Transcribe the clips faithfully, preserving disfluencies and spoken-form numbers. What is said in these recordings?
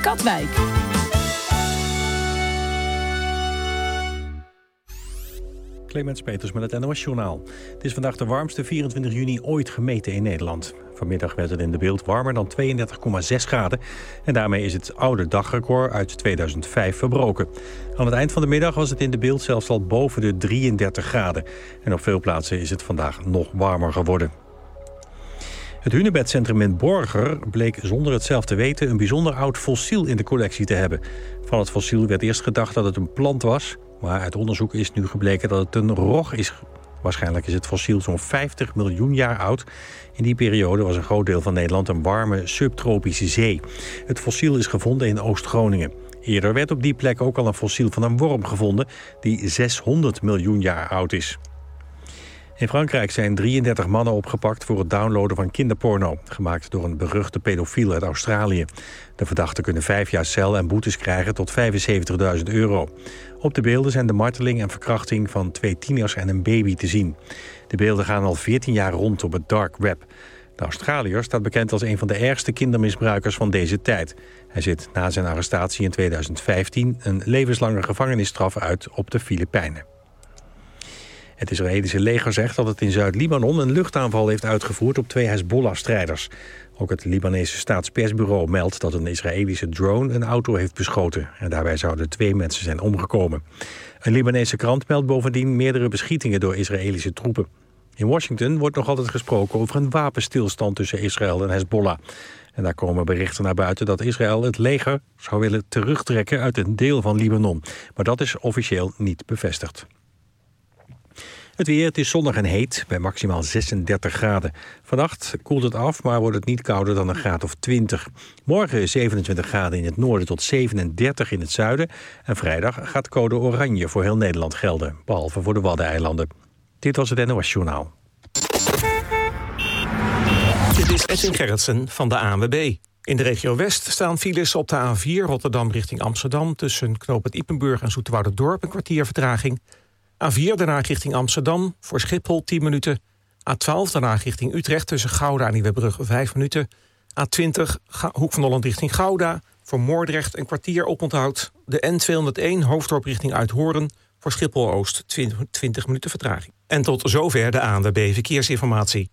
Katwijk. Clemens Peters met het N O S-journaal. Het is vandaag de warmste vierentwintig juni ooit gemeten in Nederland. Vanmiddag werd het in de Beeld warmer dan tweeëndertig komma zes graden. En daarmee is het oude dagrecord uit tweeduizend vijf verbroken. Aan het eind van de middag was het in de Beeld zelfs al boven de drieëndertig graden. En op veel plaatsen is het vandaag nog warmer geworden. Het Hunebedcentrum in Borger bleek zonder het zelf te weten een bijzonder oud fossiel in de collectie te hebben. Van het fossiel werd eerst gedacht dat het een plant was, maar uit onderzoek is nu gebleken dat het een rog is. Waarschijnlijk is het fossiel zo'n vijftig miljoen jaar oud. In die periode was een groot deel van Nederland een warme subtropische zee. Het fossiel is gevonden in Oost-Groningen. Eerder werd op die plek ook al een fossiel van een worm gevonden die zeshonderd miljoen jaar oud is. In Frankrijk zijn drieëndertig mannen opgepakt voor het downloaden van kinderporno, gemaakt door een beruchte pedofiel uit Australië. De verdachten kunnen vijf jaar cel en boetes krijgen tot vijfenzeventigduizend euro. Op de beelden zijn de marteling en verkrachting van twee tieners en een baby te zien. De beelden gaan al veertien jaar rond op het dark web. De Australiër staat bekend als een van de ergste kindermisbruikers van deze tijd. Hij zit na zijn arrestatie in tweeduizend vijftien een levenslange gevangenisstraf uit op de Filipijnen. Het Israëlische leger zegt dat het in Zuid-Libanon een luchtaanval heeft uitgevoerd op twee Hezbollah-strijders. Ook het Libanese staatspersbureau meldt dat een Israëlische drone een auto heeft beschoten. En daarbij zouden twee mensen zijn omgekomen. Een Libanese krant meldt bovendien meerdere beschietingen door Israëlische troepen. In Washington wordt nog altijd gesproken over een wapenstilstand tussen Israël en Hezbollah. En daar komen berichten naar buiten dat Israël het leger zou willen terugtrekken uit een deel van Libanon. Maar dat is officieel niet bevestigd. Het weer, het is zonnig en heet, bij maximaal zesendertig graden. Vannacht koelt het af, maar wordt het niet kouder dan een graad of twintig. Morgen zevenentwintig graden in het noorden tot zevenendertig in het zuiden. En vrijdag gaat code oranje voor heel Nederland gelden, behalve voor de Waddeneilanden. Dit was het N O S-journaal. Dit is Edwin Gerritsen van de A N W B. In de regio West staan files op de A vier Rotterdam richting Amsterdam, tussen knooppunt Ippenburg en Zoeterwouderdorp een kwartier vertraging. A vier daarna richting Amsterdam, voor Schiphol tien minuten. A twaalf daarna richting Utrecht, tussen Gouda en Nieuwebrug vijf minuten. A twintig, Hoek van Holland richting Gouda, voor Moordrecht een kwartier oponthoud. De N tweehonderdéén, Hoofddorp richting Uithoorn, voor Schiphol-Oost twintig minuten vertraging. En tot zover de A N W B Verkeersinformatie.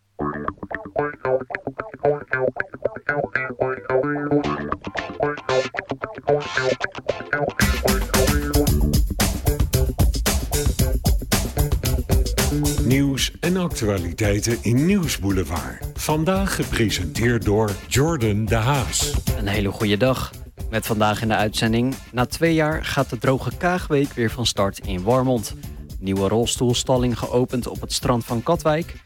Nieuws en actualiteiten in Nieuwsboulevard. Vandaag gepresenteerd door Jordan de Haas. Een hele goede dag. Met vandaag in de uitzending. Na twee jaar gaat de Droge Kaagweek weer van start in Warmond. Nieuwe rolstoelstalling geopend op het strand van Katwijk.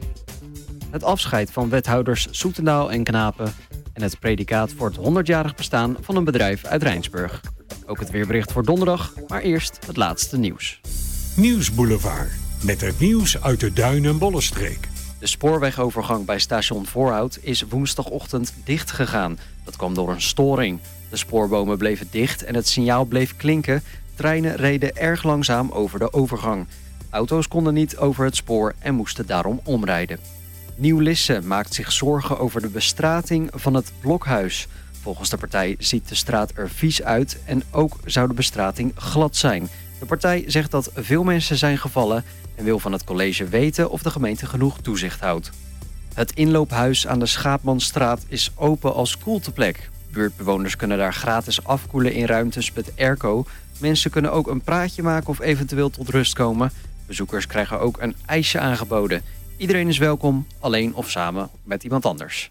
Het afscheid van wethouders Soetendaal en Knapen. En het predicaat voor het honderdjarig bestaan van een bedrijf uit Rijnsburg. Ook het weerbericht voor donderdag, maar eerst het laatste nieuws. Nieuwsboulevard. Met het nieuws uit de Duin- en Bollenstreek. De spoorwegovergang bij station Voorhout is woensdagochtend dicht gegaan. Dat kwam door een storing. De spoorbomen bleven dicht en het signaal bleef klinken. Treinen reden erg langzaam over de overgang. Auto's konden niet over het spoor en moesten daarom omrijden. Nieuw-Lisse maakt zich zorgen over de bestrating van het Blokhuis. Volgens de partij ziet de straat er vies uit en ook zou de bestrating glad zijn. De partij zegt dat veel mensen zijn gevallen en wil van het college weten of de gemeente genoeg toezicht houdt. Het inloophuis aan de Schaapmanstraat is open als koelteplek. Buurtbewoners kunnen daar gratis afkoelen in ruimtes met airco. Mensen kunnen ook een praatje maken of eventueel tot rust komen. Bezoekers krijgen ook een ijsje aangeboden. Iedereen is welkom, alleen of samen met iemand anders.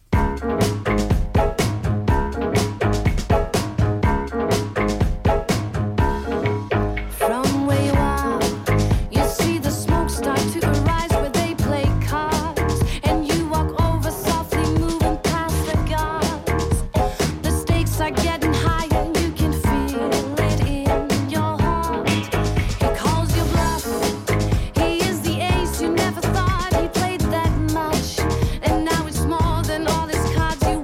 Never thought he played that much, and now it's more than all his cards you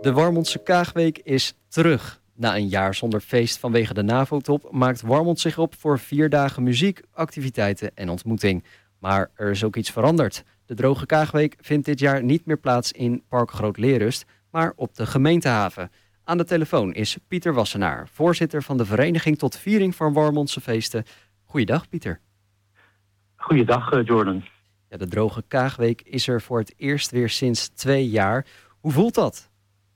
De Warmondse Kaagweek is terug. Na een jaar zonder feest vanwege de NAVO-top maakt Warmond zich op voor vier dagen muziek, activiteiten en ontmoeting. Maar er is ook iets veranderd. De Droge Kaagweek vindt dit jaar niet meer plaats in Park Groot Leerrust, maar op de gemeentehaven. Aan de telefoon is Pieter Wassenaar, voorzitter van de Vereniging tot Viering van Warmondse Feesten. Goeiedag, Pieter. Goeiedag, Jordan. Ja, de Droge Kaagweek is er voor het eerst weer sinds twee jaar. Hoe voelt dat?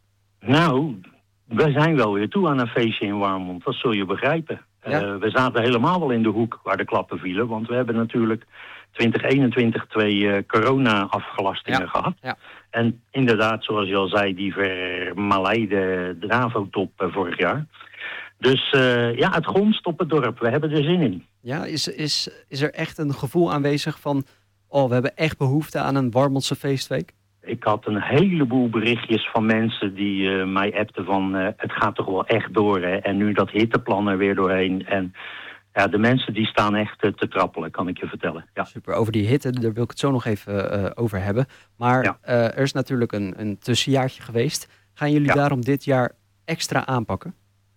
Nou, we zijn wel weer toe aan een feestje in Warmond. Dat zul je begrijpen. Ja? Uh, we zaten helemaal wel in de hoek waar de klappen vielen. Want we hebben natuurlijk twintig eenentwintig twee uh, corona-afgelastingen ja. gehad. Ja. En inderdaad, zoals je al zei, die vermaleide NAVO-top uh, vorig jaar. Dus uh, ja, het gonst op het dorp. We hebben er zin in. Ja, is, is, is er echt een gevoel aanwezig van, oh, we hebben echt behoefte aan een Warmondse feestweek? Ik had een heleboel berichtjes van mensen die uh, mij appten van uh, het gaat toch wel echt door. Hè? En nu dat hitteplan er weer doorheen. En ja, de mensen die staan echt uh, te trappelen, kan ik je vertellen. Ja. Super, over die hitte, daar wil ik het zo nog even uh, over hebben. Maar ja. uh, er is natuurlijk een, een tussenjaartje geweest. Gaan jullie ja. daarom dit jaar extra aanpakken?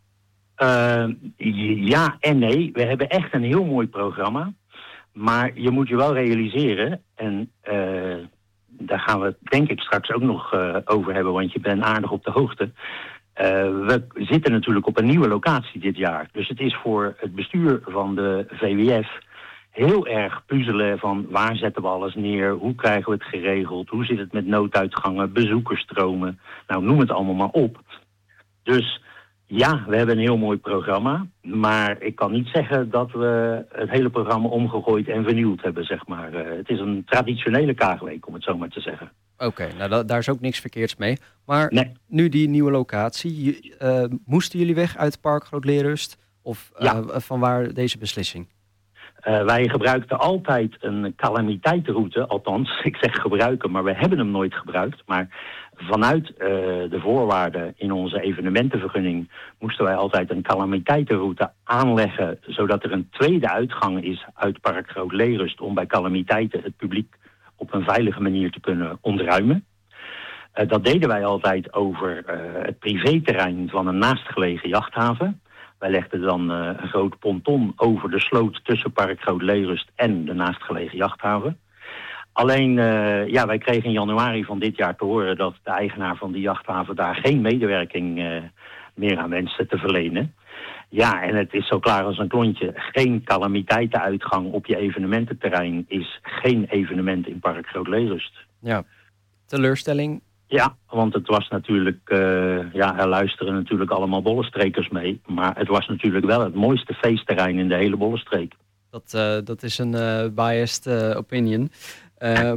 Uh, ja en nee. We hebben echt een heel mooi programma. Maar je moet je wel realiseren, en uh, daar gaan we het denk ik straks ook nog uh, over hebben, want je bent aardig op de hoogte. Uh, we zitten natuurlijk op een nieuwe locatie dit jaar. Dus het is voor het bestuur van de V W F heel erg puzzelen van waar zetten we alles neer, hoe krijgen we het geregeld, hoe zit het met nooduitgangen, bezoekersstromen, nou noem het allemaal maar op. Dus ja, we hebben een heel mooi programma, maar ik kan niet zeggen dat we het hele programma omgegooid en vernieuwd hebben, zeg maar. Uh, het is een traditionele Kaagweek, om het zo maar te zeggen. Oké, okay, nou da- daar is ook niks verkeerds mee. Maar nee. Nu die nieuwe locatie, uh, moesten jullie weg uit Park Groot Leerrust? Of uh, ja. van waar deze beslissing? Uh, wij gebruikten altijd een calamiteitenroute, althans, ik zeg gebruiken, maar we hebben hem nooit gebruikt. Maar vanuit uh, de voorwaarden in onze evenementenvergunning moesten wij altijd een calamiteitenroute aanleggen, zodat er een tweede uitgang is uit Park Groot Leerrust om bij calamiteiten het publiek op een veilige manier te kunnen ontruimen. Uh, dat deden wij altijd over uh, het privéterrein van een naastgelegen jachthaven. Wij legden dan uh, een groot ponton over de sloot tussen Park Groot Leerrust en de naastgelegen jachthaven. Alleen, uh, ja, wij kregen in januari van dit jaar te horen dat de eigenaar van die jachthaven daar geen medewerking uh, meer aan wenste te verlenen. Ja, en het is zo klaar als een klontje. Geen calamiteitenuitgang op je evenemententerrein is geen evenement in Park Groot Leerrust. Ja, teleurstelling. Ja, want het was natuurlijk, uh, ja, er luisteren natuurlijk allemaal bollenstrekers mee. Maar het was natuurlijk wel het mooiste feestterrein in de hele Bollenstreek. Dat, uh, dat is een uh, biased uh, opinion. Uh,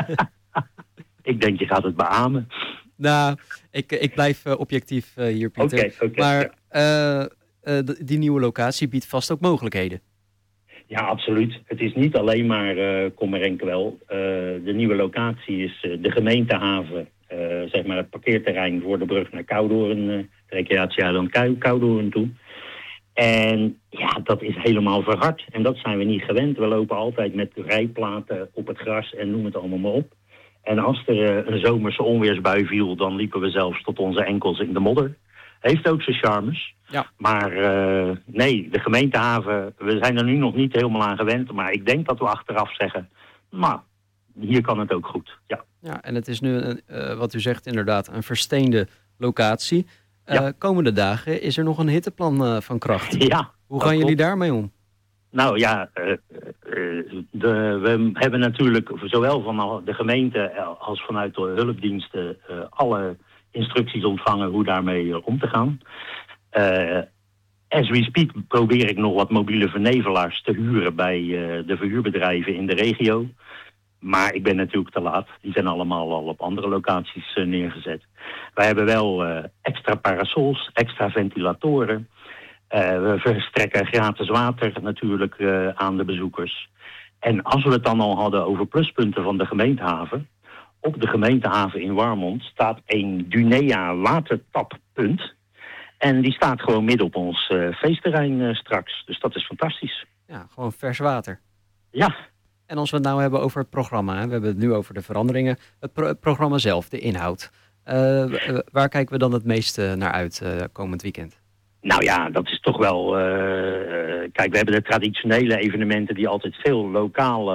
ik denk, je gaat het beamen. Nou, ik, ik blijf uh, objectief uh, hier, Pieter. Okay, okay, maar ja. uh, uh, die nieuwe locatie biedt vast ook mogelijkheden. Ja, absoluut. Het is niet alleen maar uh, kommer en kwel. Uh, de nieuwe locatie is uh, de gemeentehaven. Uh, zeg maar het parkeerterrein voor de brug naar Koudoorn, uh, recreatieeiland Koudoorn toe. En ja, dat is helemaal verhard. En dat zijn we niet gewend. We lopen altijd met rijplaten op het gras en noem het allemaal maar op. En als er uh, een zomerse onweersbui viel, dan liepen we zelfs tot onze enkels in de modder. Heeft ook zijn charmes. Ja. Maar uh, nee, de gemeentehaven, we zijn er nu nog niet helemaal aan gewend. Maar ik denk dat we achteraf zeggen, nou, hier kan het ook goed, ja. Ja, en het is nu, uh, wat u zegt, inderdaad een versteende locatie. Uh, ja. Komende dagen is er nog een hitteplan uh, van kracht. Ja. Hoe gaan jullie daarmee om? Nou ja, uh, uh, de, we hebben natuurlijk zowel van de gemeente als vanuit de hulpdiensten uh, alle instructies ontvangen hoe daarmee uh, om te gaan. Uh, as we speak probeer ik nog wat mobiele vernevelaars te huren bij uh, de verhuurbedrijven in de regio. Maar ik ben natuurlijk te laat. Die zijn allemaal al op andere locaties uh, neergezet. Wij hebben wel uh, extra parasols, extra ventilatoren. Uh, we verstrekken gratis water natuurlijk uh, aan de bezoekers. En als we het dan al hadden over pluspunten van de gemeentehaven. Op de gemeentehaven in Warmond staat een Dunea watertappunt. En die staat gewoon midden op ons uh, feestterrein uh, straks. Dus dat is fantastisch. Ja, gewoon vers water. Ja. En als we het nou hebben over het programma. Hè? We hebben het nu over de veranderingen. Het, pro- het programma zelf, de inhoud. Uh, waar kijken we dan het meeste naar uit uh, komend weekend? Nou ja, dat is toch wel... Uh, kijk, we hebben de traditionele evenementen die altijd veel lokale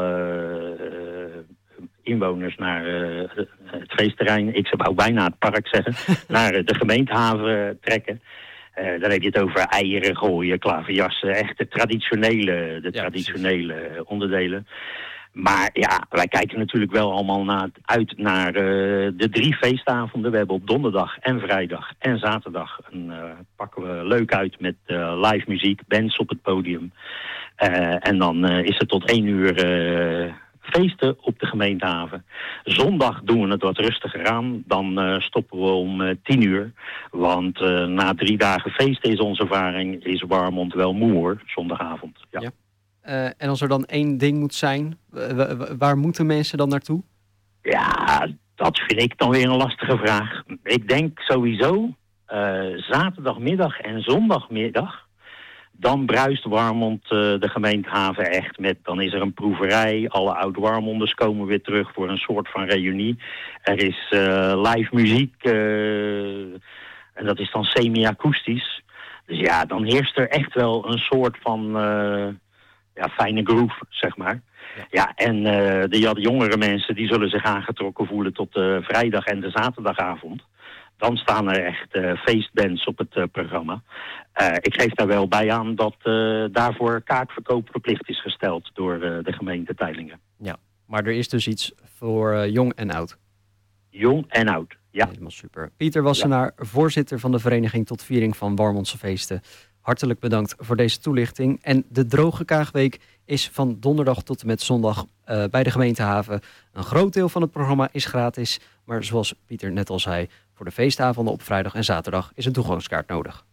uh, inwoners naar uh, het feestterrein, ik zou bijna het park zeggen, naar uh, de gemeentehaven trekken. Uh, dan heb je het over eieren gooien, klaverjassen, echt de traditionele, de ja, traditionele precies. onderdelen. Maar ja, wij kijken natuurlijk wel allemaal naar, uit naar uh, de drie feestavonden. We hebben op donderdag en vrijdag en zaterdag een, uh, pakken we leuk uit met uh, live muziek, bands op het podium. Uh, en dan uh, is het tot één uur uh, feesten op de gemeentehaven. Zondag doen we het wat rustiger aan. Dan uh, stoppen we om uh, tien uur. Want uh, na drie dagen feesten is onze ervaring, is Warmond wel moe hoor, zondagavond. Ja. ja. Uh, en als er dan één ding moet zijn, w- w- waar moeten mensen dan naartoe? Ja, dat vind ik dan weer een lastige vraag. Ik denk sowieso uh, zaterdagmiddag en zondagmiddag, dan bruist Warmond uh, de gemeentehaven echt met, dan is er een proeverij, alle oud-Warmonders komen weer terug voor een soort van reunie. Er is uh, live muziek uh, en dat is dan semi-akoestisch. Dus ja, dan heerst er echt wel een soort van... Uh, Ja, fijne groove, zeg maar. Ja, ja en uh, de, de jongere mensen die zullen zich aangetrokken voelen tot de vrijdag en de zaterdagavond. Dan staan er echt uh, feestbands op het uh, programma. Uh, ik geef daar wel bij aan dat uh, daarvoor kaartverkoop verplicht is gesteld door uh, de gemeente Teylingen. Ja, maar er is dus iets voor uh, jong en oud. Jong en oud, ja. Helemaal super. Pieter Wassenaar, ja. voorzitter van de Vereniging tot Viering van Warmondse Feesten. Hartelijk bedankt voor deze toelichting. En de Droge Kaagweek is van donderdag tot en met zondag uh, bij de gemeentehaven. Een groot deel van het programma is gratis. Maar zoals Pieter net al zei, voor de feestavonden op vrijdag en zaterdag is een toegangskaart nodig.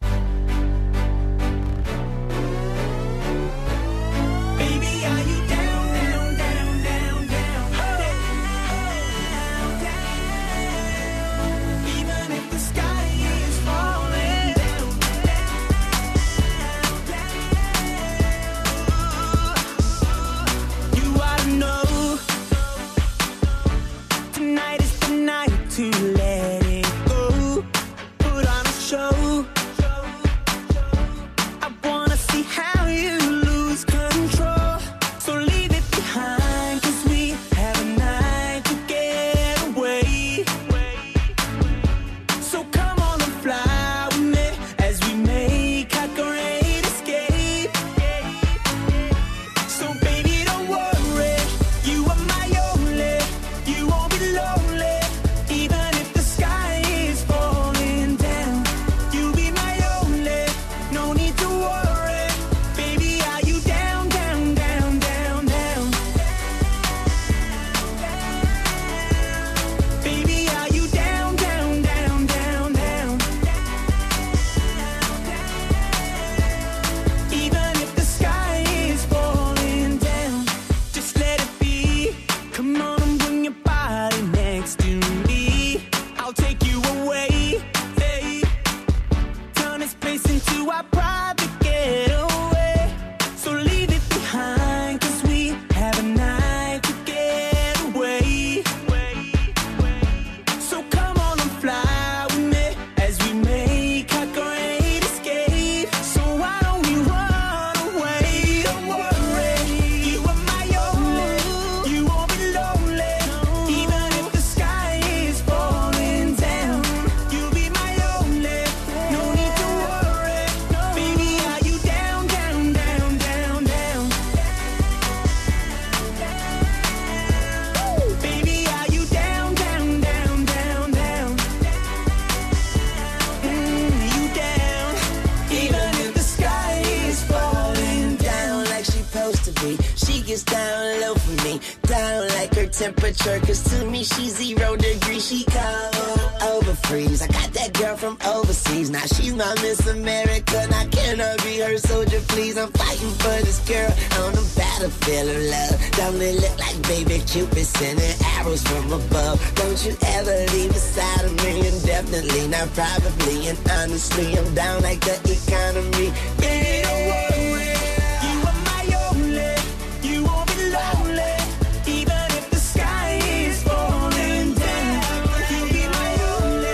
Temperature, cause to me she's zero degrees, she cold over freeze. I got that girl from overseas, now she's my Miss America. Now can I be her soldier, please? I'm fighting for this girl on the battlefield of love. Don't it look like baby Cupid sending arrows from above? Don't you ever leave beside of me, indefinitely, not probably, and honestly, I'm down like the economy. Baby, don't worry, you are my only, you won't be lonely. Even if the sky is falling down, you'll be my only.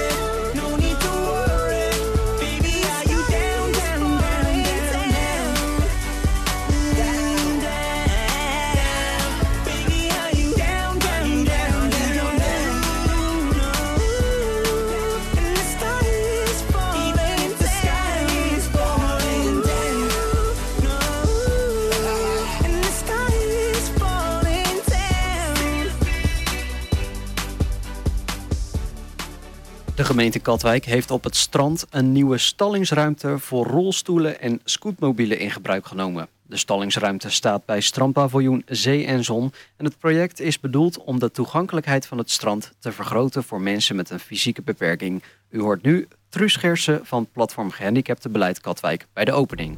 De gemeente Katwijk heeft op het strand een nieuwe stallingsruimte voor rolstoelen en scootmobielen in gebruik genomen. De stallingsruimte staat bij strandpaviljoen Zee en Zon en het project is bedoeld om de toegankelijkheid van het strand te vergroten voor mensen met een fysieke beperking. U hoort nu Truus Gersen van Platform Gehandicaptenbeleid Katwijk bij de opening.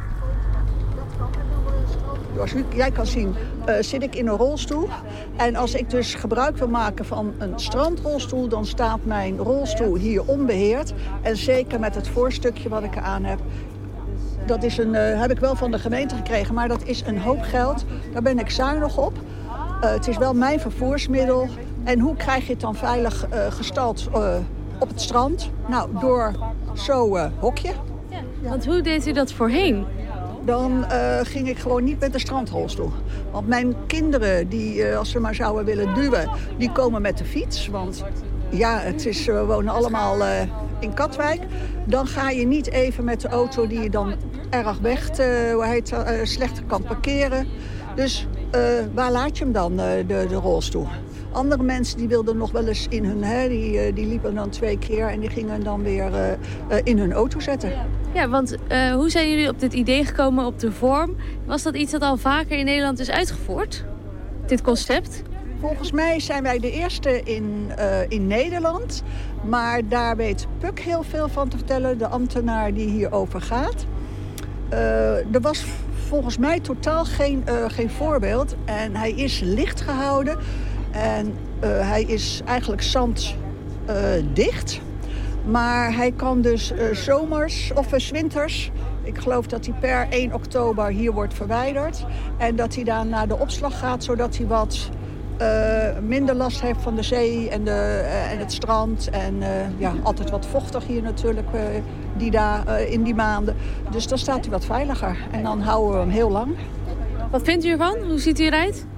Zoals jij kan zien uh, zit ik in een rolstoel. En als ik dus gebruik wil maken van een strandrolstoel, dan staat mijn rolstoel hier onbeheerd. En zeker met het voorstukje wat ik eraan heb. Dat is een, uh, heb ik wel van de gemeente gekregen, maar dat is een hoop geld. Daar ben ik zuinig op. Uh, het is wel mijn vervoersmiddel. En hoe krijg je het dan veilig uh, gestald uh, op het strand? Nou, door zo'n uh, hokje. Ja, want hoe deed u dat voorheen? Dan uh, ging ik gewoon niet met de strandrolstoel. Want mijn kinderen, die, uh, als ze maar zouden willen duwen, die komen met de fiets. Want ja, het is, we wonen allemaal uh, in Katwijk. Dan ga je niet even met de auto die je dan erg weg, uh, hoe heet, uh, slechter kan parkeren. Dus uh, waar laat je hem dan, uh, de, de rolstoel? Andere mensen die wilden nog wel eens in hun, hè, die, die liepen dan twee keer en die gingen dan weer uh, uh, in hun auto zetten. Ja, want uh, hoe zijn jullie op dit idee gekomen, op de vorm? Was dat iets dat al vaker in Nederland is uitgevoerd? Dit concept? Volgens mij zijn wij de eerste in, uh, in Nederland. Maar daar weet Puk heel veel van te vertellen, de ambtenaar die hierover gaat. Uh, er was volgens mij totaal geen, uh, geen voorbeeld. En hij is licht gehouden. En uh, hij is eigenlijk zanddicht. Uh, maar hij kan dus uh, zomers of uh, 's winters. Ik geloof dat hij per één oktober hier wordt verwijderd. En dat hij dan naar de opslag gaat, zodat hij wat uh, minder last heeft van de zee en, de, uh, en het strand. En uh, ja, altijd wat vochtig hier natuurlijk uh, die da- uh, in die maanden. Dus dan staat hij wat veiliger. En dan houden we hem heel lang. Wat vindt u ervan? Hoe ziet u eruit?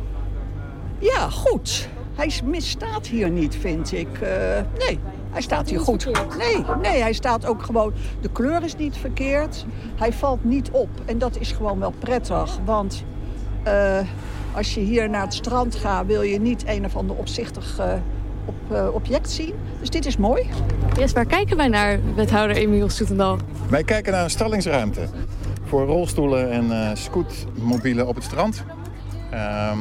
Ja, goed. Hij misstaat hier niet, vind ik. Uh, nee, hij staat hier goed. Nee, nee, hij staat ook gewoon... De kleur is niet verkeerd. Hij valt niet op. En dat is gewoon wel prettig. Want uh, als je hier naar het strand gaat, wil je niet een of ander opzichtig uh, op, uh, object zien. Dus dit is mooi. Yes, waar kijken wij naar, wethouder Emiel Soetendal? Wij kijken naar een stallingsruimte voor rolstoelen en uh, scootmobielen op het strand. Um,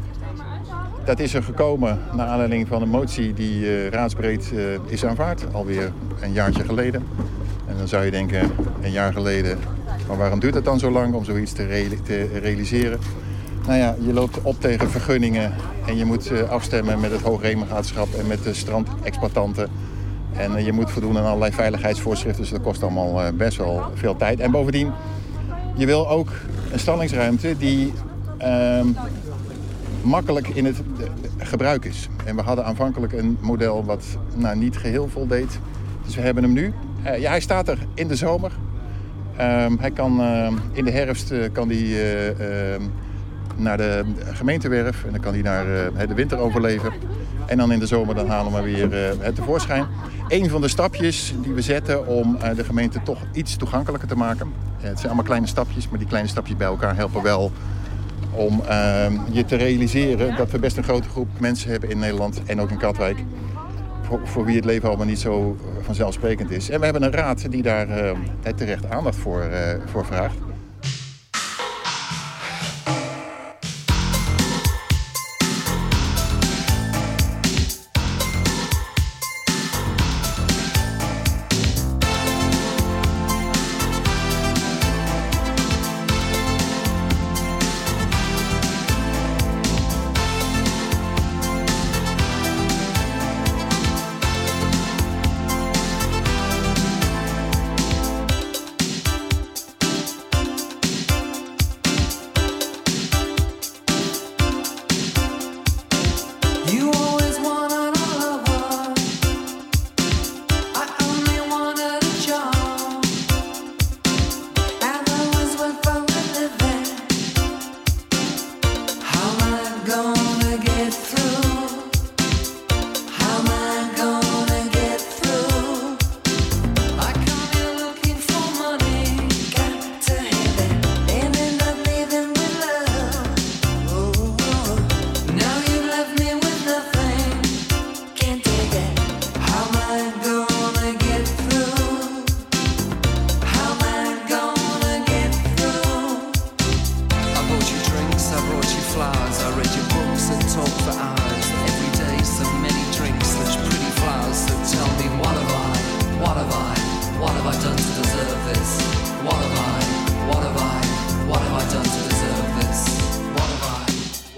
Dat is er gekomen naar aanleiding van een motie die uh, raadsbreed uh, is aanvaard, alweer een jaartje geleden. En dan zou je denken, een jaar geleden, maar waarom duurt het dan zo lang om zoiets te, re- te realiseren? Nou ja, je loopt op tegen vergunningen en je moet uh, afstemmen met het Hoogheemraadschap en met de strandexploitanten. En uh, je moet voldoen aan allerlei veiligheidsvoorschriften, dus dat kost allemaal uh, best wel veel tijd. En bovendien, je wil ook een stallingsruimte die... Uh, makkelijk in het gebruik is. En we hadden aanvankelijk een model wat nou, niet geheel voldeed. Dus we hebben hem nu. Uh, ja, hij staat er in de zomer. Uh, hij kan, uh, in de herfst uh, kan hij uh, uh, naar de gemeentewerf en dan kan hij naar uh, de winter overleven. En dan in de zomer dan halen we weer uh, tevoorschijn. Een van de stapjes die we zetten om uh, de gemeente toch iets toegankelijker te maken. Uh, het zijn allemaal kleine stapjes, maar die kleine stapjes bij elkaar helpen wel om uh, je te realiseren dat we best een grote groep mensen hebben in Nederland en ook in Katwijk. Voor, voor wie het leven allemaal niet zo vanzelfsprekend is. En we hebben een raad die daar uh, terecht aandacht voor, uh, voor vraagt.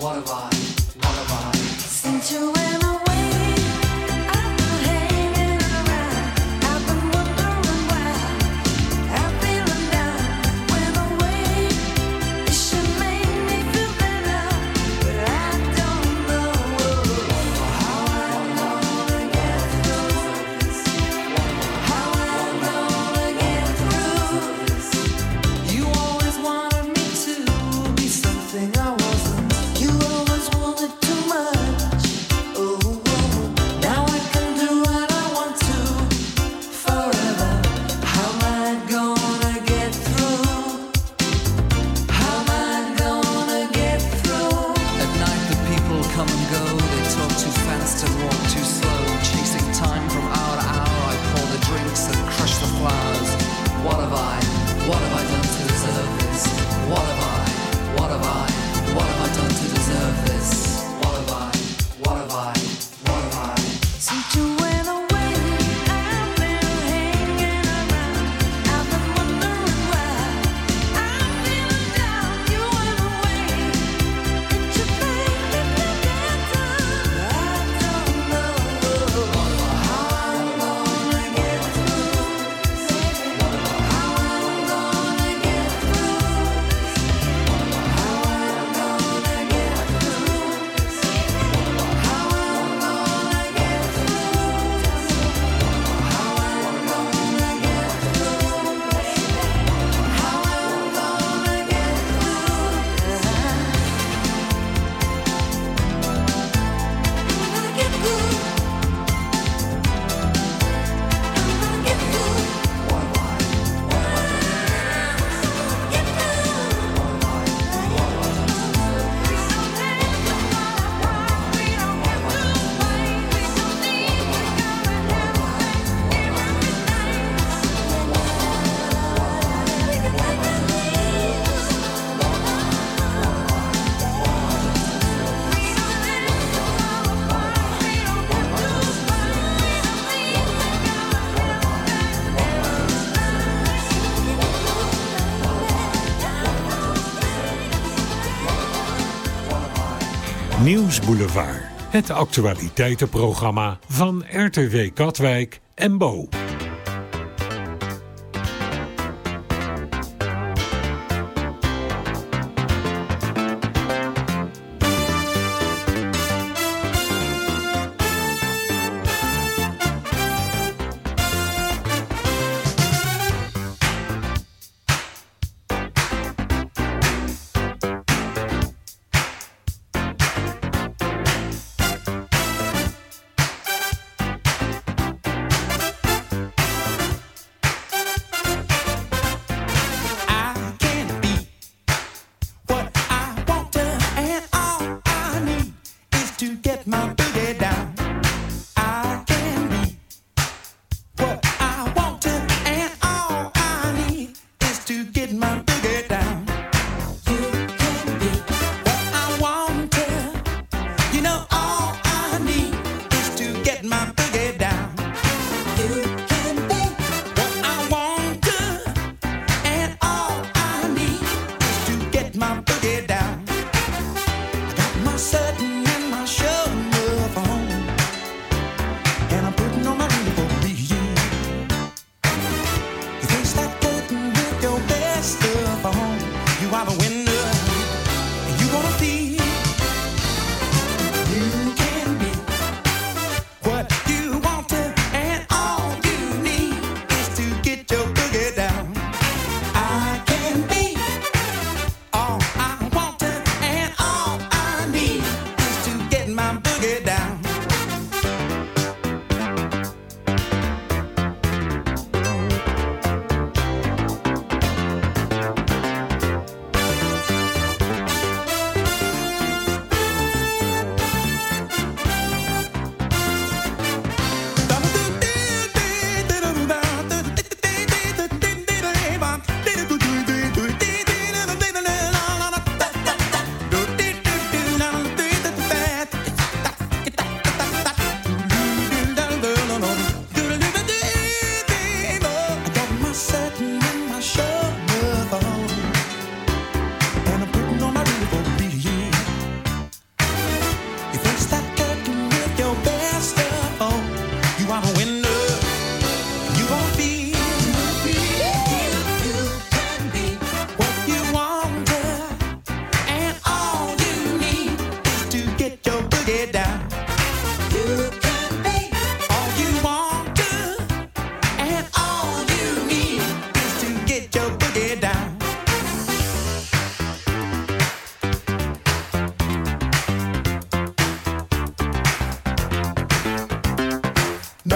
Nieuwsboulevard. Het actualiteitenprogramma van R T W Katwijk en Bo.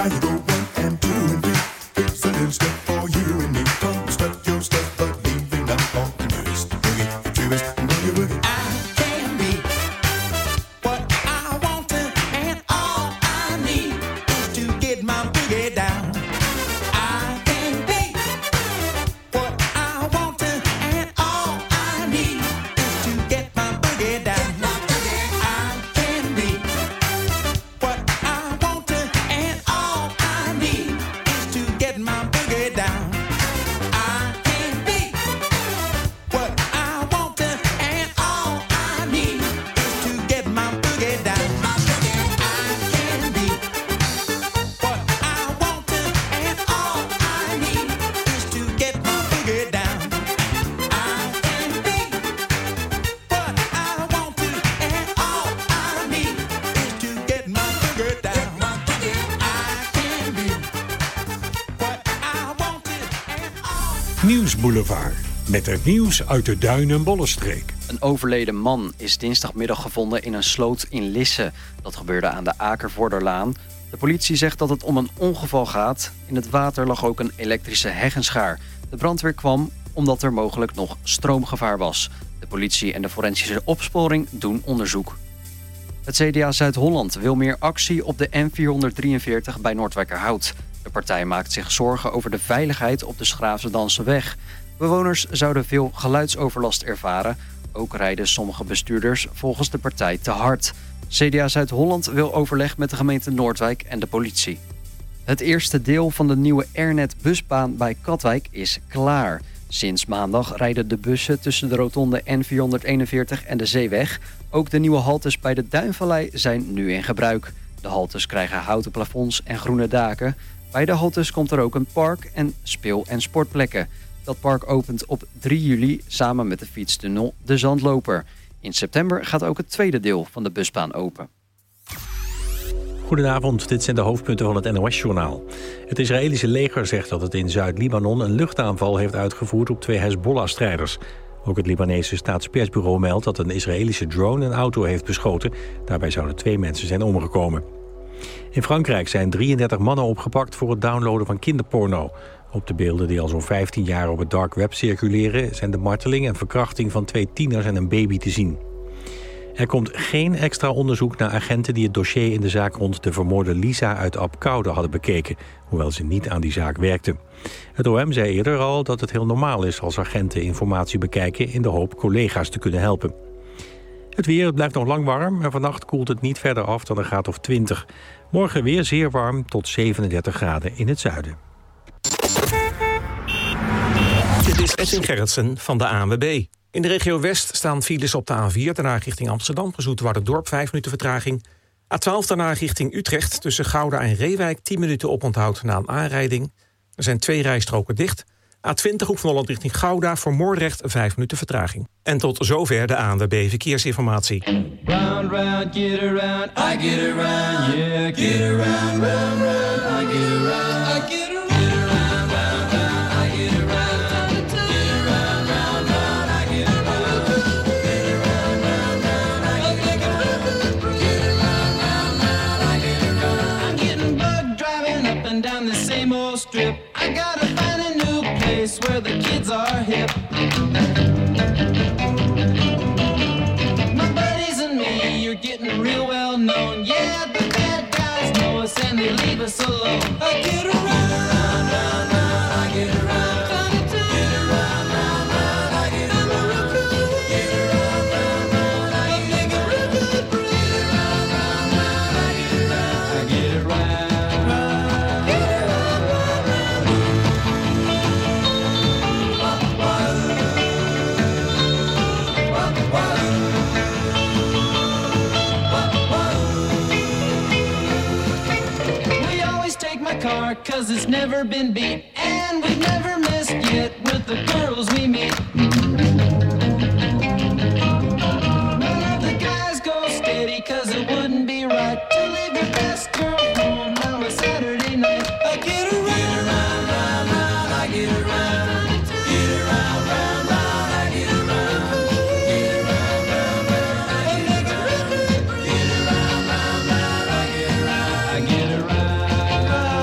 Now you go one and two and three. It's a little step for you and me. Come strut your step, but leaving out all the newest boogie, the truest boogie woogie. I can be what I want to, and all I need is to get my boogie down. I can be what I want to, and all I need is to get my boogie down. I can be what I want to, and all I need is to get my boogie down. I can be what I want to, and all I need is to get my boogie down. I can be what I want to, and all I need is to get my boogie down. I can be what I want to, and all I need is to get my boogie down. I can be what I want to, and all. Nieuwsboulevard. Met het nieuws uit de Duin- en Bollenstreek. Een overleden man is dinsdagmiddag gevonden in een sloot in Lisse. Dat gebeurde aan de Akervorderlaan. De politie zegt dat het om een ongeval gaat. In het water lag ook een elektrische heggenschaar. De brandweer kwam omdat er mogelijk nog stroomgevaar was. De politie en de forensische opsporing doen onderzoek. Het C D A Zuid-Holland wil meer actie op de N vierhonderddrieënveertig bij Noordwijkerhout. De partij maakt zich zorgen over de veiligheid op de Schravendamseweg. Bewoners zouden veel geluidsoverlast ervaren. Ook rijden sommige bestuurders volgens de partij te hard. C D A Zuid-Holland wil overleg met de gemeente Noordwijk en de politie. Het eerste deel van de nieuwe Airnet-busbaan bij Katwijk is klaar. Sinds maandag rijden de bussen tussen de rotonde N vierhonderdeenenveertig en de Zeeweg. Ook de nieuwe haltes bij de Duinvallei zijn nu in gebruik. De haltes krijgen houten plafonds en groene daken. Bij de haltes komt er ook een park en speel- en sportplekken. Dat park opent op drie juli samen met de fietstunnel De Zandloper. In september gaat ook het tweede deel van de busbaan open. Goedenavond, dit zijn de hoofdpunten van het N O S-journaal. Het Israëlische leger zegt dat het in Zuid-Libanon een luchtaanval heeft uitgevoerd op twee Hezbollah-strijders. Ook het Libanese staatspersbureau meldt dat een Israëlische drone een auto heeft beschoten. Daarbij zouden twee mensen zijn omgekomen. In Frankrijk zijn drieëndertig mannen opgepakt voor het downloaden van kinderporno. Op de beelden die al zo'n vijftien jaar op het dark web circuleren zijn de marteling en verkrachting van twee tieners en een baby te zien. Er komt geen extra onderzoek naar agenten die het dossier in de zaak rond de vermoorde Lisa uit Apkoude hadden bekeken, hoewel ze niet aan die zaak werkte. Het O M zei eerder al dat het heel normaal is als agenten informatie bekijken in de hoop collega's te kunnen helpen. Het weer, het blijft nog lang warm en vannacht koelt het niet verder af dan een graad of twintig. Morgen weer zeer warm tot zevenendertig graden in het zuiden. Dit is Edwin Gerritsen van de A N W B. In de regio West staan files op de A vier, daarna richting Amsterdam, Zoeterwouderdorp, vijf minuten vertraging. A twaalf daarna richting Utrecht, tussen Gouda en Reewijk, tien minuten oponthoud na een aanrijding. Er zijn twee rijstroken dicht. A twintig Hoek van Holland richting Gouda, voor Moordrecht, vijf minuten vertraging. En tot zover de A N W B Verkeersinformatie. Round, round, get around, I get around, yeah, get around, round, round, I get around, I get around. Down the same old strip, I gotta find a new place where the kids are hip. My buddies and me, you're getting real well known. Yeah, the bad guys know us and they leave us alone. I get around, round, round, round, I get around. Get around, round, round, I get around. Get around, round, round, I get around. Get around, round, round, I get around. I get around. Car, cause it's never been beat, and we've never missed yet with the girls we meet. None of the guys go steady, cause it wouldn't be right to leave your best girl home on a Saturday night. I get around, round, round, round, I get around. Get around, round, round, I get around. Get around, round, round, I get around. Get around, round, round, I get around. I get around.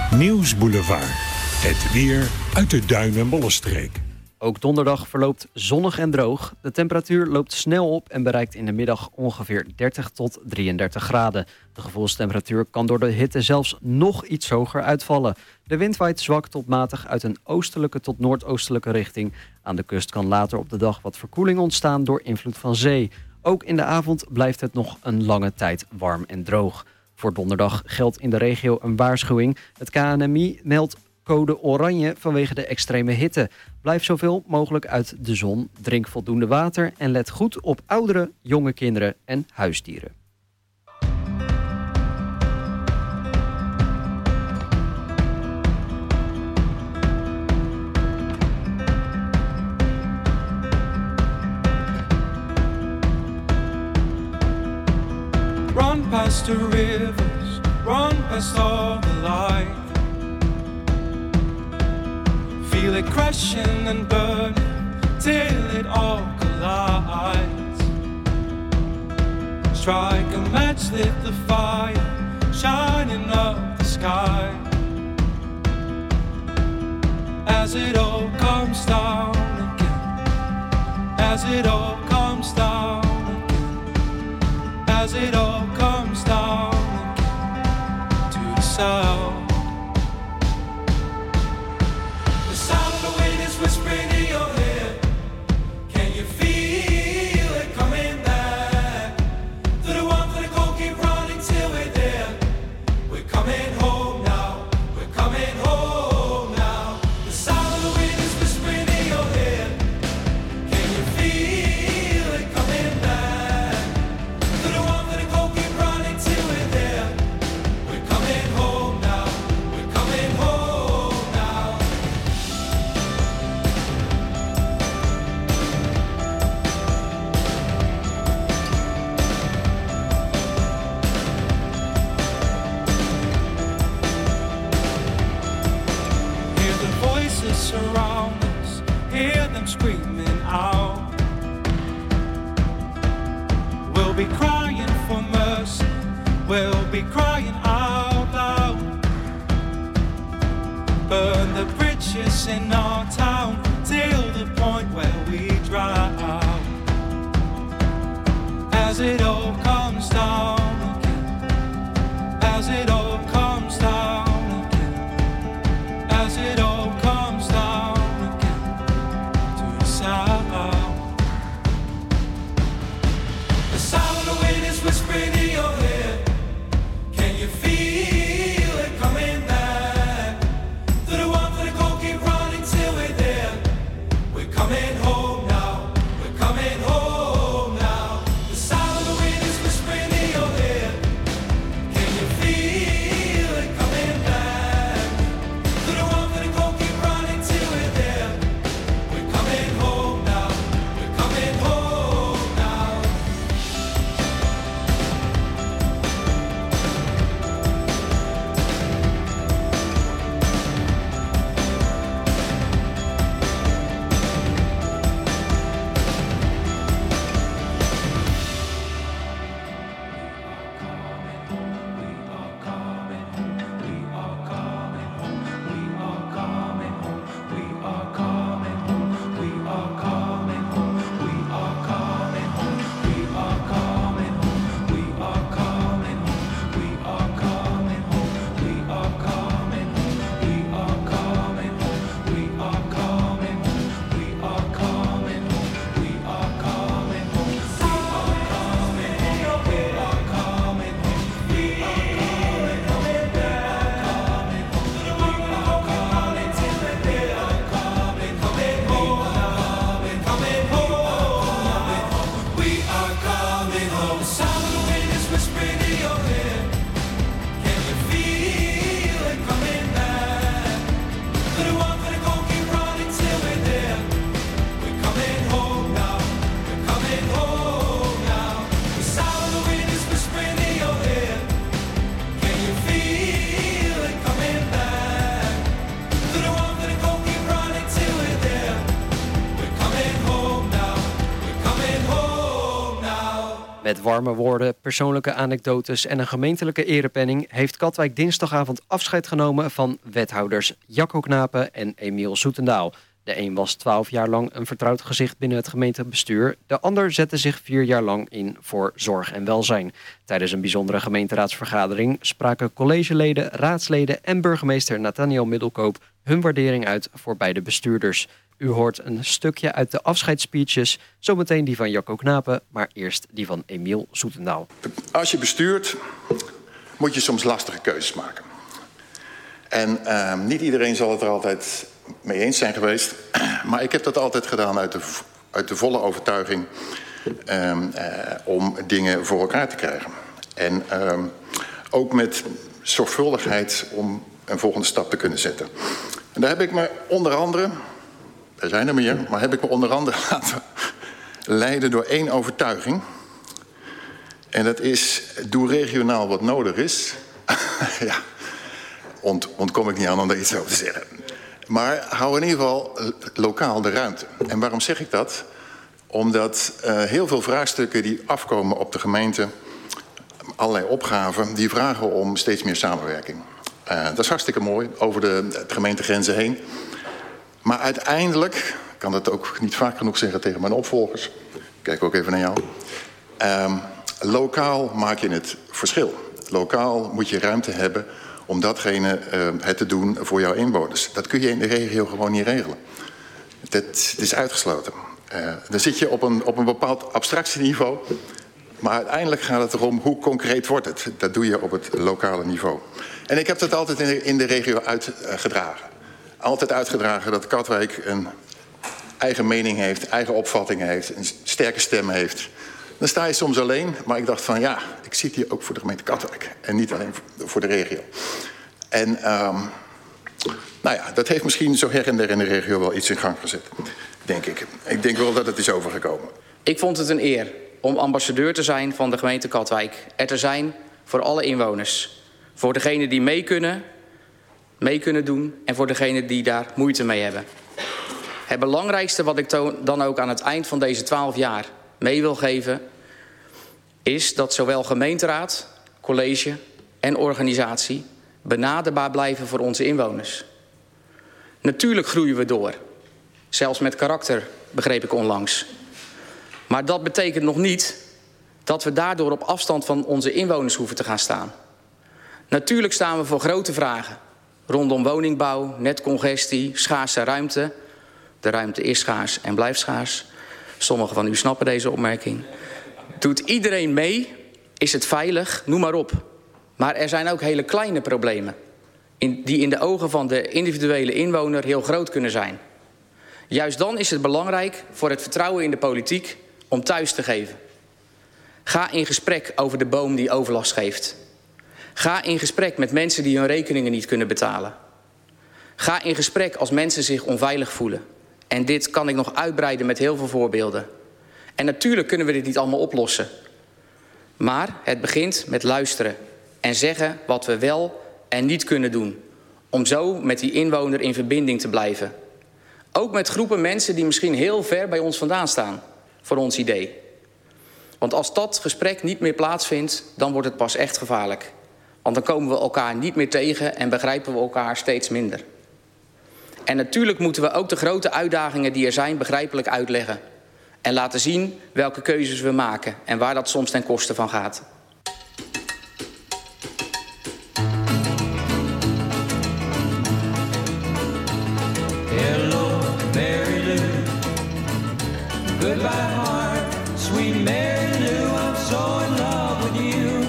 Nieuwsboulevard. Het weer uit de Duin- en Bollenstreek. Ook donderdag verloopt zonnig en droog. De temperatuur loopt snel op en bereikt in de middag ongeveer dertig tot drieëndertig graden. De gevoelstemperatuur kan door de hitte zelfs nog iets hoger uitvallen. De wind waait zwak tot matig uit een oostelijke tot noordoostelijke richting. Aan de kust kan later op de dag wat verkoeling ontstaan door invloed van zee. Ook in de avond blijft het nog een lange tijd warm en droog. Voor donderdag geldt in de regio een waarschuwing. Het K N M I meldt code oranje vanwege de extreme hitte. Blijf zoveel mogelijk uit de zon, drink voldoende water en let goed op ouderen, jonge kinderen en huisdieren. Run past the rivers, run past all the light. Feel it crashing and burning till it all collides. Strike a match, lit the fire, shining up the sky. As it all comes down again, as it all comes down again, as it all comes down again to the sound. Whispering in your head, can you feel it coming back? To the one for the cold, keep running till we're there. We're coming home now, we're coming home now. The sound of the wind is whispering in your head. Can you feel it coming back? To the one for the cold, keep running till we're there. We're coming home now, we're coming home now. Surround us, hear them screaming out. We'll be crying for mercy, we'll be crying out loud. Burn the bridges in our town till the point where we drown. As it all comes down again, as it all comes down again, as it all whispering in your head, can you feel it coming back? To the one for the cold, keep running till we're there. We're coming home now, we're coming home now. The sound of the wind Met warme woorden, persoonlijke anekdotes en een gemeentelijke erepenning heeft Katwijk dinsdagavond afscheid genomen van wethouders Jacco Knapen en Emiel Soetendaal. De een was twaalf jaar lang een vertrouwd gezicht binnen het gemeentebestuur. De ander zette zich vier jaar lang in voor zorg en welzijn. Tijdens een bijzondere gemeenteraadsvergadering spraken collegeleden, raadsleden en burgemeester Nathaniel Middelkoop hun waardering uit voor beide bestuurders. U hoort een stukje uit de afscheidsspeeches, zometeen die van Jacco Knapen, maar eerst die van Emiel Soetendaal. Als je bestuurt, moet je soms lastige keuzes maken. En uh, niet iedereen zal het er altijd mee eens zijn geweest. Maar ik heb dat altijd gedaan uit de, uit de volle overtuiging um, uh, om dingen voor elkaar te krijgen. En um, ook met zorgvuldigheid om een volgende stap te kunnen zetten. En daar heb ik me onder andere, er zijn er meer, maar heb ik me onder andere laten leiden door één overtuiging. En dat is, doe regionaal wat nodig is. Ja, ont, ontkom ik niet aan om daar iets over te zeggen. Maar hou in ieder geval lokaal de ruimte. En waarom zeg ik dat? Omdat uh, heel veel vraagstukken die afkomen op de gemeente, allerlei opgaven, die vragen om steeds meer samenwerking. Uh, dat is hartstikke mooi, over de, de gemeentegrenzen heen. Maar uiteindelijk, ik kan dat ook niet vaak genoeg zeggen tegen mijn opvolgers, ik kijk ook even naar jou. Um, lokaal maak je het verschil. Lokaal moet je ruimte hebben om datgene uh, het te doen voor jouw inwoners. Dat kun je in de regio gewoon niet regelen. Dat, dat is uitgesloten. Uh, dan zit je op een, op een bepaald abstractieniveau. Maar uiteindelijk gaat het erom hoe concreet wordt het. Dat doe je op het lokale niveau. En ik heb dat altijd in de, in de regio uitgedragen. Altijd uitgedragen dat Katwijk een eigen mening heeft, eigen opvattingen heeft, een sterke stem heeft. Dan sta je soms alleen, maar ik dacht van ja, ik zit hier ook voor de gemeente Katwijk. En niet alleen voor de regio. En um, nou ja, dat heeft misschien zo her en der in de regio wel iets in gang gezet. Denk ik. Ik denk wel dat het is overgekomen. Ik vond het een eer om ambassadeur te zijn van de gemeente Katwijk. Er te zijn voor alle inwoners. Voor degenen die mee kunnen, mee kunnen doen en voor degenen die daar moeite mee hebben. Het belangrijkste wat ik dan ook aan het eind van deze twaalf jaar mee wil geven, is dat zowel gemeenteraad, college en organisatie benaderbaar blijven voor onze inwoners. Natuurlijk groeien we door. Zelfs met karakter, begreep ik onlangs. Maar dat betekent nog niet dat we daardoor op afstand van onze inwoners hoeven te gaan staan. Natuurlijk staan we voor grote vragen rondom woningbouw, netcongestie, schaarse ruimte. De ruimte is schaars en blijft schaars. Sommigen van u snappen deze opmerking. Doet iedereen mee? Is het veilig? Noem maar op. Maar er zijn ook hele kleine problemen in, die in de ogen van de individuele inwoner heel groot kunnen zijn. Juist dan is het belangrijk voor het vertrouwen in de politiek om thuis te geven. Ga in gesprek over de boom die overlast geeft. Ga in gesprek met mensen die hun rekeningen niet kunnen betalen. Ga in gesprek als mensen zich onveilig voelen. En dit kan ik nog uitbreiden met heel veel voorbeelden. En natuurlijk kunnen we dit niet allemaal oplossen. Maar het begint met luisteren en zeggen wat we wel en niet kunnen doen. Om zo met die inwoner in verbinding te blijven. Ook met groepen mensen die misschien heel ver bij ons vandaan staan, voor ons idee. Want als dat gesprek niet meer plaatsvindt, dan wordt het pas echt gevaarlijk. Want dan komen we elkaar niet meer tegen en begrijpen we elkaar steeds minder. En natuurlijk moeten we ook de grote uitdagingen die er zijn begrijpelijk uitleggen. En laten zien welke keuzes we maken en waar dat soms ten koste van gaat. Hello, Mary Lou. Goodbye, heart. Sweet Mary Lou, I'm so in love with you.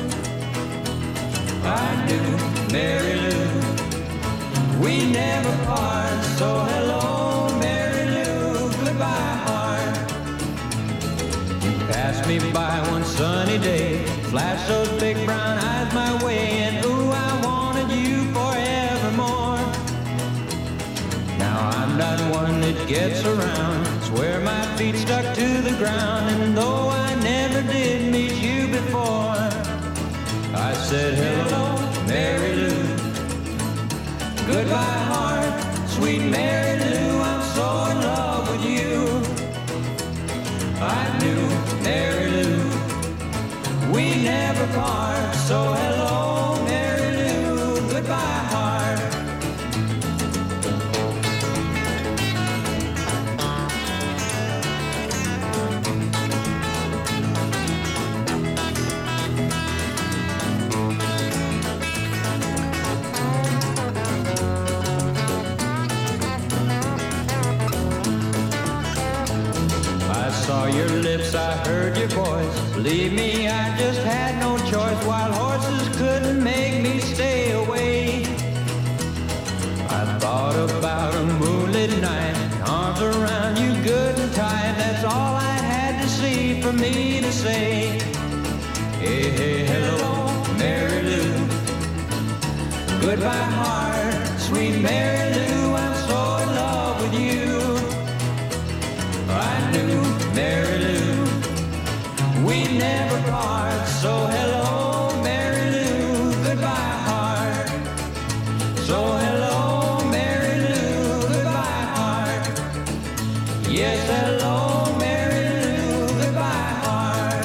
I do, Mary Lou. We never part, so hello, Mary Lou. Goodbye, heart. You passed me by one sunny day, flashed those big brown eyes my way, and ooh, I wanted you forevermore. Now I'm not one that gets around, swear my feet stuck to the ground, and though I never did meet you before, I said hello, Mary Lou. Goodbye, heart, sweet Mary Lou, I'm so in love with you. I knew, Mary Lou. your lips I heard your voice. Believe me, I just had no choice. Wild horses couldn't make me stay away. I thought about a moonlit night, arms around you good and tight. That's all I had to see for me to say. Hey, hey, hello, Mary Lou. Goodbye, heart, sweet Mary Lou. I'm so in love with you. I knew Mary Lou, we never part. So hello, Mary Lou. Goodbye, heart. So hello, Mary Lou. Goodbye, heart. Yes, hello, Mary Lou. Goodbye, heart.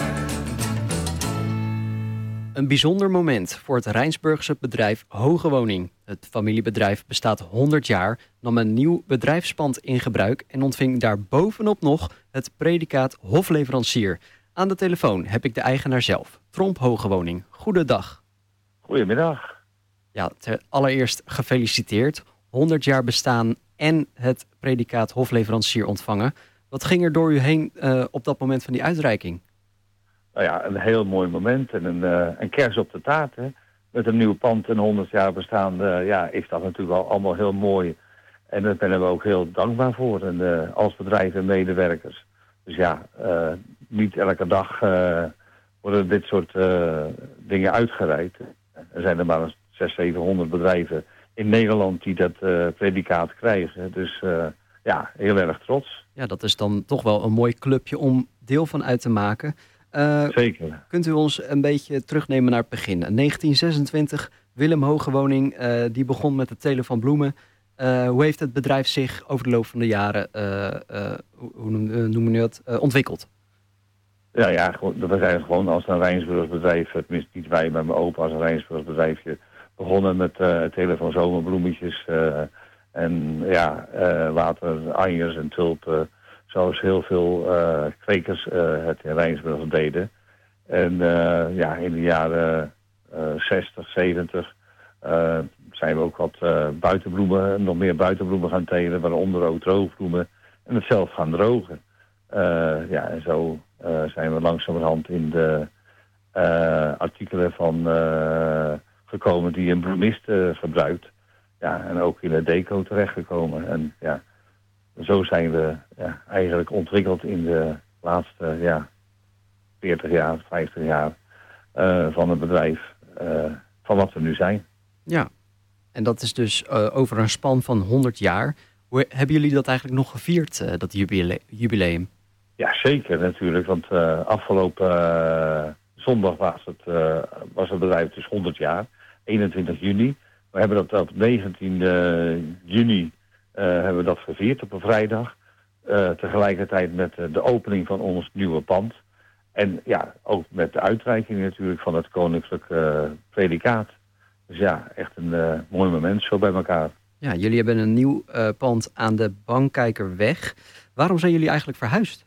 Een bijzonder moment voor het Rijnsburgse bedrijf Hoge Woning. Het familiebedrijf bestaat honderd jaar, nam een nieuw bedrijfspand in gebruik en ontving daar bovenop nog het predicaat hofleverancier. Aan de telefoon heb ik de eigenaar zelf, Tromp Hoge Woning. Goedendag. Goedemiddag. Ja, ter allereerst gefeliciteerd. honderd jaar bestaan en het predicaat hofleverancier ontvangen. Wat ging er door u heen uh, op dat moment van die uitreiking? Nou ja, een heel mooi moment en een, uh, een kers op de taart. Hè. Met een nieuw pand en honderd jaar bestaan, uh, ja, is dat natuurlijk wel allemaal heel mooi. En daar zijn we ook heel dankbaar voor, en, uh, als bedrijf en medewerkers. Dus ja, uh, niet elke dag uh, worden dit soort uh, dingen uitgereikt. Er zijn er maar zeshonderd, zevenhonderd bedrijven in Nederland die dat uh, predicaat krijgen. Dus uh, ja, heel erg trots. Ja, dat is dan toch wel een mooi clubje om deel van uit te maken. Uh, Zeker. Kunt u ons een beetje terugnemen naar het begin? negentien zesentwintig, Willem Hoge Woning, uh, die begon met het telen van bloemen. Uh, hoe heeft het bedrijf zich over de loop van de jaren, uh, uh, hoe noemen we dat, uh, ontwikkeld? Ja, ja, gewoon, we zijn gewoon als een Rijnsburgs bedrijf, tenminste niet wij, maar mijn opa als een Rijnsburgs bedrijfje, begonnen met uh, het telen van zomerbloemetjes. Uh, en ja, uh, later anjers en tulpen. Zoals heel veel uh, kwekers uh, het in Rijnsburg deden. En uh, ja, in de jaren uh, zestig, zeventig uh, zijn we ook wat uh, buitenbloemen, nog meer buitenbloemen gaan telen, waaronder ook droogbloemen. En het zelf gaan drogen. Uh, ja, en zo uh, zijn we langzamerhand in de uh, artikelen van uh, gekomen die een bloemist uh, gebruikt. Ja, en ook in de deco terechtgekomen. En ja, zo zijn we ja, eigenlijk ontwikkeld in de laatste ja, veertig jaar, vijftig jaar uh, van het bedrijf, uh, van wat we nu zijn. Ja, en dat is dus uh, over een span van honderd jaar. Hoe hebben jullie dat eigenlijk nog gevierd, uh, dat jubile- jubileum? Ja, zeker natuurlijk, want uh, afgelopen uh, zondag was het, uh, was het bedrijf dus honderd jaar, eenentwintig juni. We hebben dat op negentien juni Uh, hebben we dat gevierd op een vrijdag. Uh, tegelijkertijd met uh, de opening van ons nieuwe pand. En ja, ook met de uitreiking natuurlijk van het koninklijk uh, predicaat. Dus ja, echt een uh, mooi moment zo bij elkaar. Ja, jullie hebben een nieuw uh, pand aan de Bankijkerweg. Waarom zijn jullie eigenlijk verhuisd?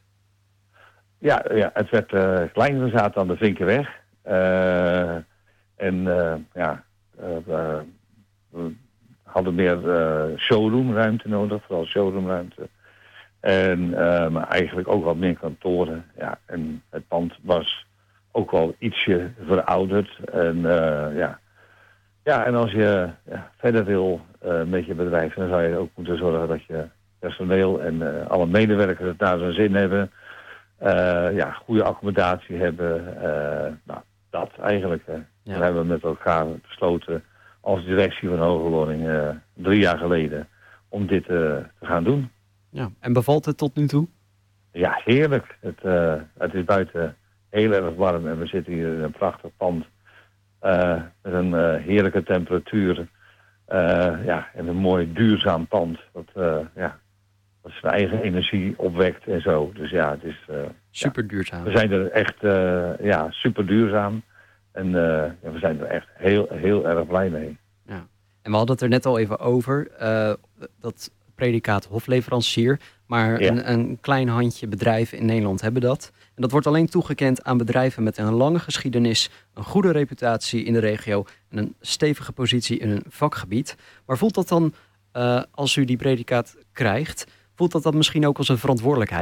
Ja, ja het werd uh, kleiner. We zaten aan de Vinkenweg. Uh, en uh, ja... Uh, uh, hadden meer uh, showroomruimte nodig, vooral showroomruimte. En uh, maar eigenlijk ook wat meer kantoren. Ja, en het pand was ook wel ietsje verouderd. En uh, ja. ja, en als je ja, verder wil uh, met je bedrijf, dan zou je ook moeten zorgen dat je personeel en uh, alle medewerkers het naar zijn zin hebben. Uh, ja, goede accommodatie hebben. Uh, nou, dat eigenlijk. Uh, ja. Dan hebben we met elkaar besloten als directie van Hoge Woning uh, drie jaar geleden om dit uh, te gaan doen. Ja, en bevalt het tot nu toe? Ja, heerlijk. Het, uh, het is buiten heel erg warm en we zitten hier in een prachtig pand uh, met een uh, heerlijke temperatuur. Uh, ja, en een mooi duurzaam pand dat, uh, ja, dat zijn eigen energie opwekt en zo. Dus ja, het is... Uh, super duurzaam. Ja, we zijn er echt uh, ja, super duurzaam. En uh, ja, we zijn er echt heel, heel erg blij mee. Ja. En we hadden het er net al even over, uh, dat predicaat hofleverancier. Maar ja. een, een klein handje bedrijven in Nederland hebben dat. En dat wordt alleen toegekend aan bedrijven met een lange geschiedenis, een goede reputatie in de regio en een stevige positie in een vakgebied. Maar voelt dat dan, uh, als u die predicaat krijgt, voelt dat dan misschien ook als een verantwoordelijkheid voor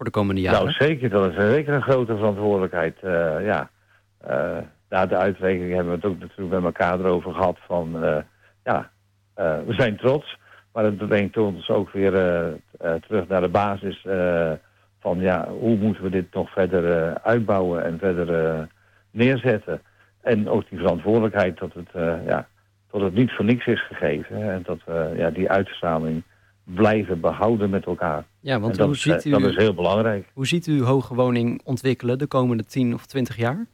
voor de komende jaren. Nou, zeker. Dat is zeker een grote verantwoordelijkheid. Uh, ja. Uh, na de uitrekening hebben we het ook natuurlijk met elkaar erover gehad van... Uh, ja, uh, we zijn trots, maar het brengt ons ook weer uh, uh, terug naar de basis... Uh, van ja, hoe moeten we dit nog verder uh, uitbouwen en verder uh, neerzetten. En ook die verantwoordelijkheid dat het, uh, ja, dat het niet voor niks is gegeven. Hè, en dat we ja, die uitstraling blijven behouden met elkaar. Ja, want dat, hoe ziet u, dat is heel belangrijk. Hoe ziet u Hoge Woning ontwikkelen de komende tien of twintig jaar?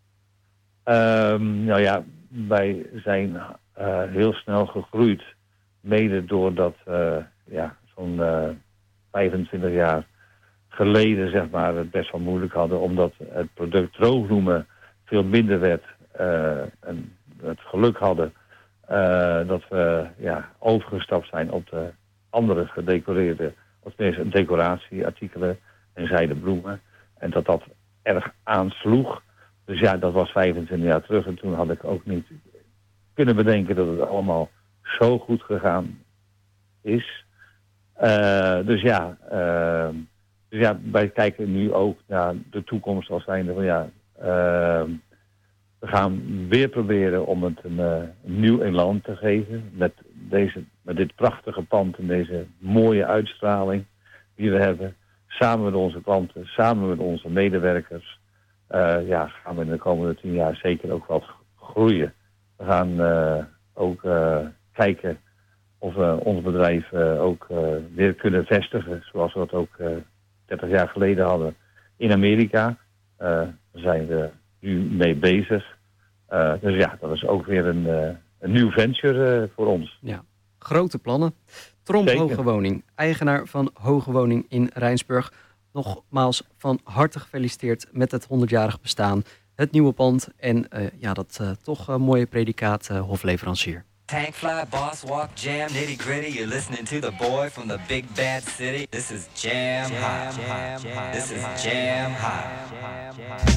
Um, nou ja, wij zijn uh, heel snel gegroeid. Mede doordat uh, ja, zo'n uh, vijfentwintig jaar geleden zeg maar, het best wel moeilijk hadden. Omdat het product droognoemen veel minder werd. Uh, en het geluk hadden uh, dat we ja, overgestapt zijn op de andere gedecoreerde, of tenminste decoratieartikelen en zijden bloemen. En dat dat erg aansloeg. Dus ja, dat was vijfentwintig jaar terug. En toen had ik ook niet kunnen bedenken dat het allemaal zo goed gegaan is. Uh, dus ja, uh, dus ja, wij kijken nu ook naar de toekomst als zijnde van ja, uh, we gaan weer proberen om het een, uh, een nieuw elan te geven met, deze, met dit prachtige pand en deze mooie uitstraling die we hebben. Samen met onze klanten, samen met onze medewerkers, uh, ja, gaan we in de komende tien jaar zeker ook wat groeien. We gaan uh, ook uh, kijken of we ons bedrijf uh, ook uh, weer kunnen vestigen, zoals we dat ook uh, dertig jaar geleden hadden in Amerika. Uh, daar zijn we nu mee bezig. Uh, dus ja, dat is ook weer een, uh, een nieuw venture uh, voor ons. Ja, grote plannen. Tromp Hoge Woning, eigenaar van Hoge Woning in Rijnsburg. Nogmaals van harte gefeliciteerd met het honderdjarig bestaan. Het nieuwe pand en uh, ja, dat uh, toch uh, mooie predicaat uh, hofleverancier. Tankfly, boss walk, jam, nitty gritty. You're listening to the boy from the big bad city. This is Jam Hot. This is Jam Hot.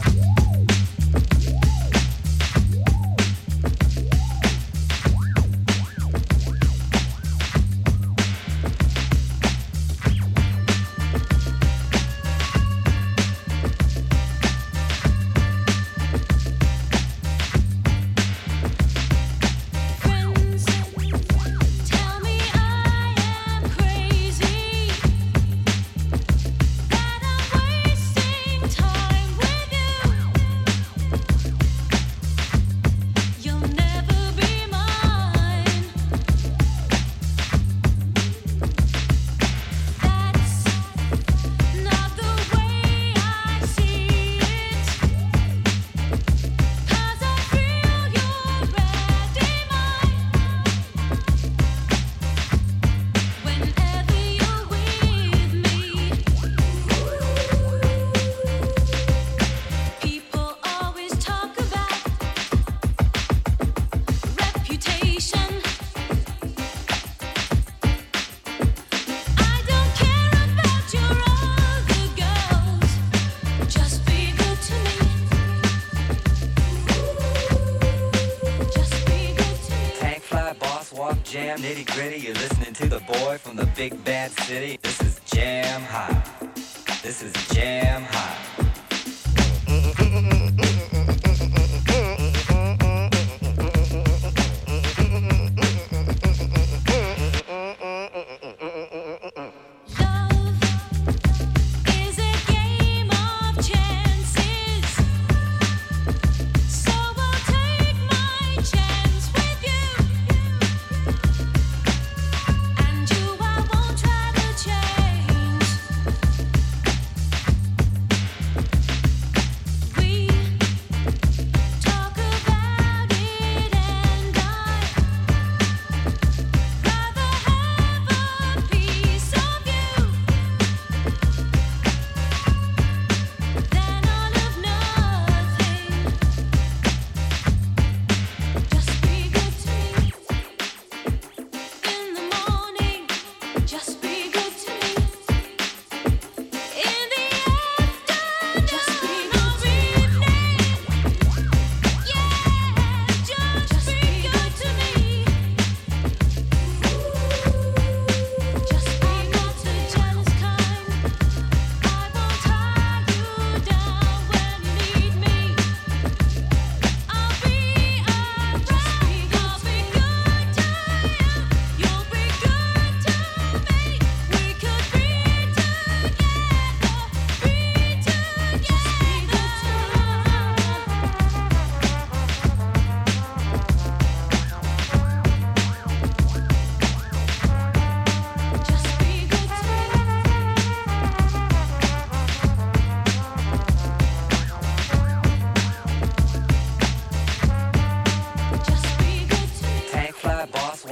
Jam, nitty gritty. You're listening to the boy from the big bad city. This is Jam Hot. This is Jam Hot. We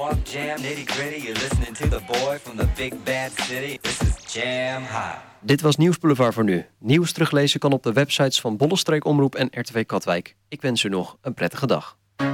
walk, jam, nitty gritty. You're listening to the boy from the big bad city. This is Jam High. Dit was Nieuwsboulevard voor nu. Nieuws teruglezen kan op de websites van Bollestreek Omroep en R T V Katwijk. Ik wens u nog een prettige dag.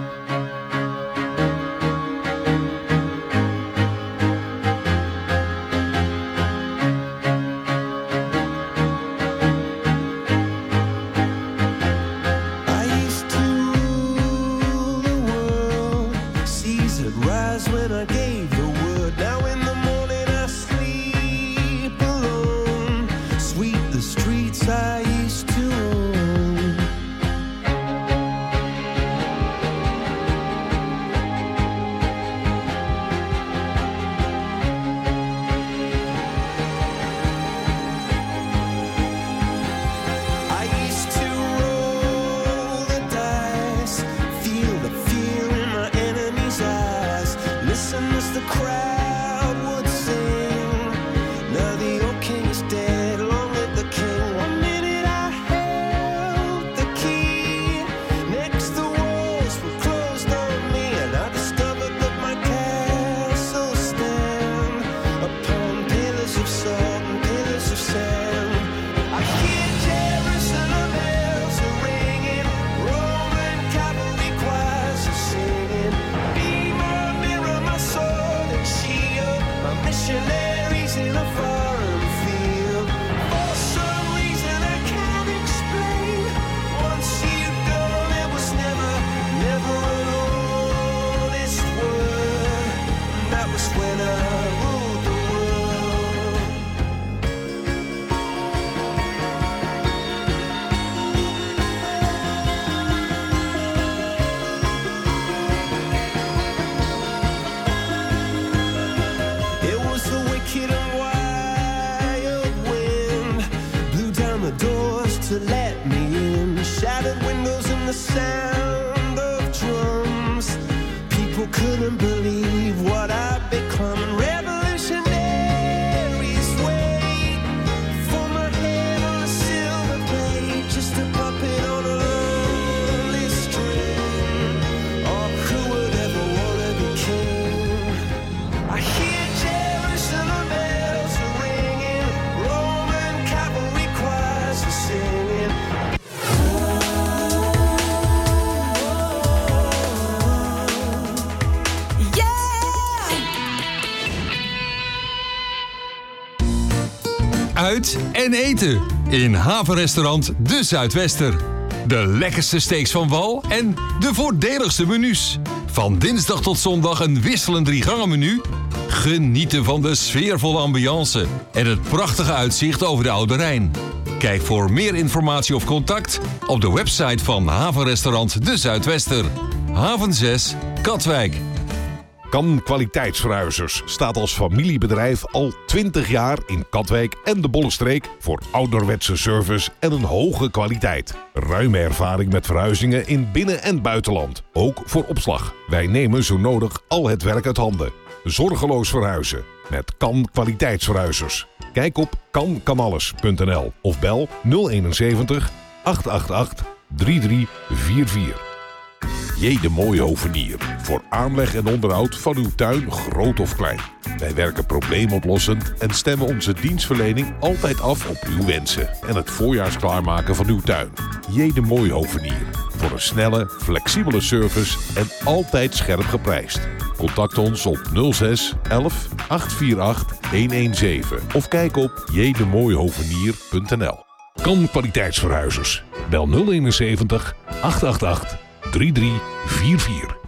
To let me in, shattered windows and the sound of drums. People couldn't believe what I'd become. Revolutionaries wait for my head on a silver plate, just a puppet on a lonely string. Oh, who would ever wanna be king? I hear Jerusalem bells are ringing, Roman cavalry choirs are singing. Uit en eten in havenrestaurant De Zuidwester. De lekkerste steaks van wal en de voordeligste menus. Van dinsdag tot zondag een wisselend driegangenmenu. Genieten van de sfeervolle ambiance en het prachtige uitzicht over de Oude Rijn. Kijk voor meer informatie of contact op de website van havenrestaurant De Zuidwester. Haven zes, Katwijk. Kan Kwaliteitsverhuizers staat als familiebedrijf al twintig jaar in Katwijk en de Bollenstreek voor ouderwetse service en een hoge kwaliteit. Ruime ervaring met verhuizingen in binnen- en buitenland. Ook voor opslag. Wij nemen zo nodig al het werk uit handen. Zorgeloos verhuizen met Kan Kwaliteitsverhuizers. Kijk op kan kan alles punt n l of bel nul eenenzeventig, acht acht acht, drie drie vier vier. J. de Mooie Hovenier. Voor aanleg en onderhoud van uw tuin, groot of klein. Wij werken probleemoplossend en stemmen onze dienstverlening altijd af op uw wensen en het voorjaars klaarmaken van uw tuin. J. de Mooie Hovenier. Voor een snelle, flexibele service en altijd scherp geprijsd. Contact ons op nul zes elf acht vier acht een een zeven of kijk op j de mooie hovenier punt n l. Kan Kwaliteitsverhuizers. Bel nul eenenzeventig, acht acht acht, drie drie vier vier.